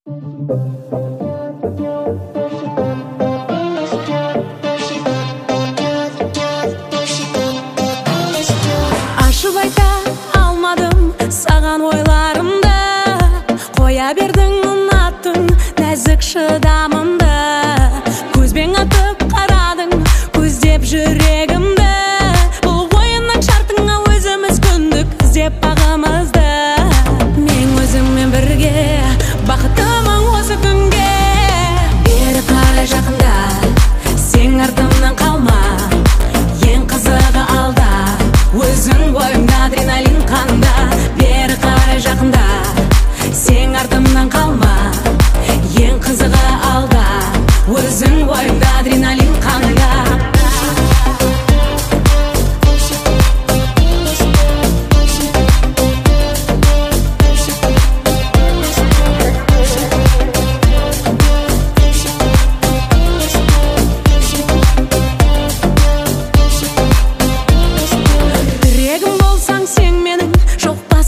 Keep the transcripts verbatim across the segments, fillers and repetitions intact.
Ашып айта алмадым саған ойларымды, қоя бердің ұнаттың нәзік шыдамымды. Көзбен атып қарадың, көздеп жүрегімді. Бұл ойынның шартыңа өзіміз күндік іздеп бағымызды. Мен өзіңмен бірге бақыттымын осы күнге. Бері қарай жақында, сен артымнан қалма. Ең қызығы алда, өзің бойымда адреналин қанда. Бері қарай жақында, сен артымнан қалма. Ең қызығы алда, өзің бойымда адреналин қанда.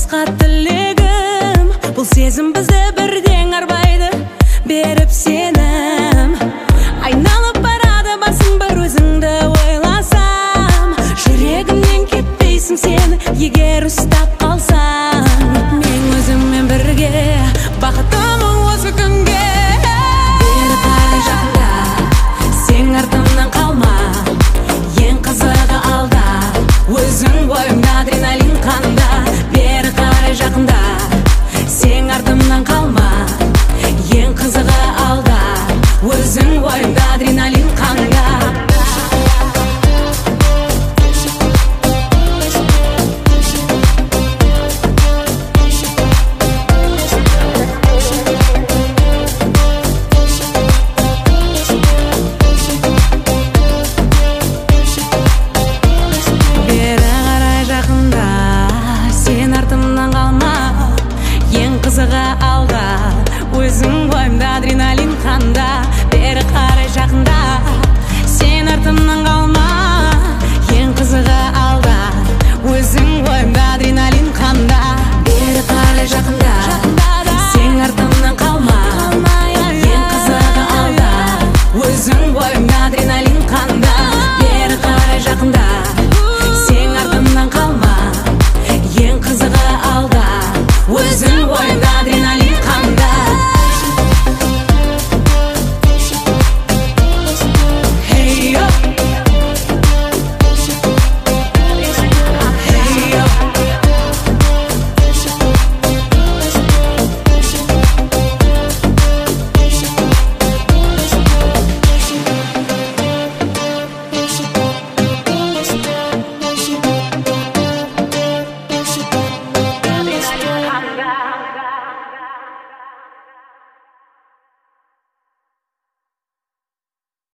Тілегім, бұл сезім бізді бірден арбайды, беріп сені